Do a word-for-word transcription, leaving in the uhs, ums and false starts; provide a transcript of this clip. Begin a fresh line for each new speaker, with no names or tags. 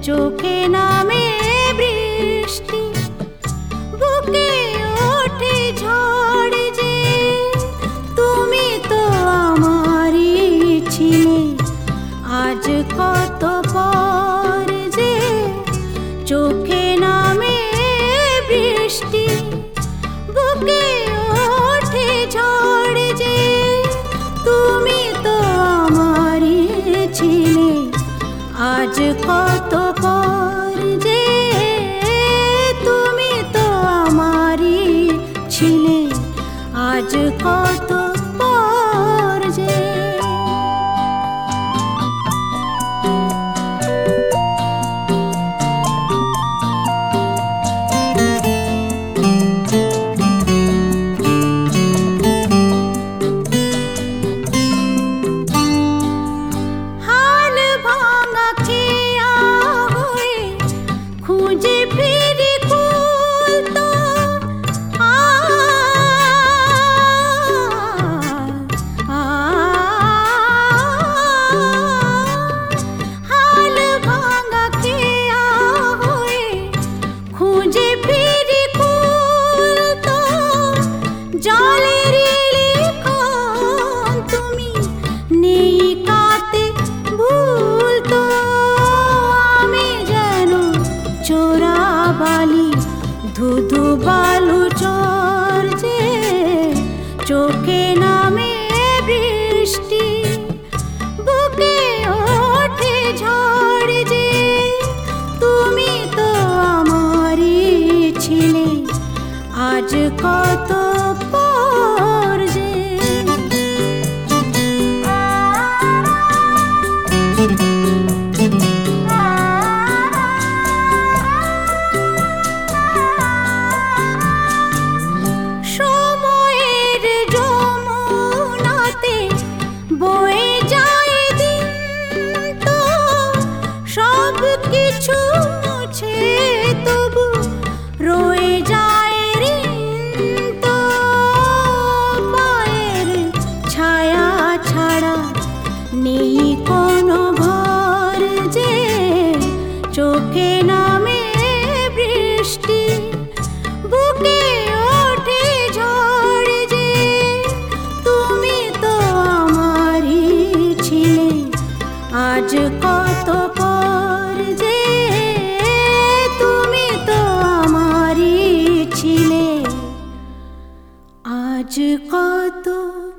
চোখে নামে বৃষ্টি, বুকে ওঠে ঝড় যে, তুমি তো আমারই ছিলে। আজ কত পর যে চোখে নামে বৃষ্টি, বুকে ওঠে ঝড় যে, তুমি তো আমারই ছিলে। আজ কত পর যে তুমি তো আমারই ছিলে। আজ কত পর যে খুঁজে ফিরি কুল তো আ হাল ভাঙা খেয়া হয়ে খুঁজে ফিরি কুল তো, জলের লিখন তুমি নেই কাতে ভুল তো। আমি যেন চোরা বালি ধুধু বালু চর যে, চোখে নামে বৃষ্টি, বুকে ওঠে ঝড় যে, তুমি তো আমারই ছিলে। আজ কত পর যে কিছু মুছে তবু রয়ে যায় ঋণ তো। পায়ের ছায়া ছাড়া নেই কোনো ঘর যে, চোখে নামে বৃষ্টি, বুকে ওঠে ঝড় যে, তুমি তো আমারই ছিলে। আজ কত পর যে তুমি তো আমারই ছিলে। আজ কত